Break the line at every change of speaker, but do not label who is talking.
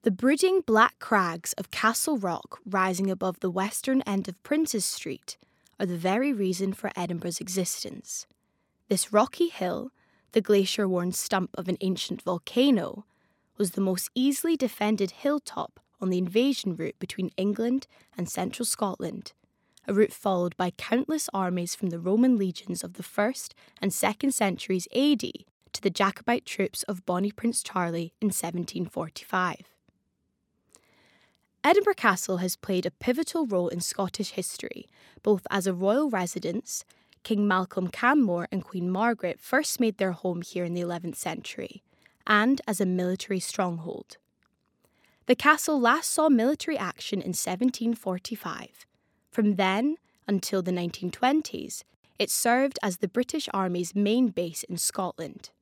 The brooding black crags of Castle Rock rising above the western end of Princes Street are the very reason for Edinburgh's existence. This rocky hill, the glacier-worn stump of an ancient volcano, was the most easily defended hilltop on the invasion route between England and central Scotland, a route followed by countless armies from the Roman legions of the 1st and 2nd centuries AD to the Jacobite troops of Bonnie Prince Charlie in 1745. Edinburgh Castle has played a pivotal role in Scottish history, both as a royal residence. King Malcolm Canmore and Queen Margaret first made their home here in the 11th century, and as a military stronghold. The castle last saw military action in 1745. From then until the 1920s, it served as the British Army's main base in Scotland.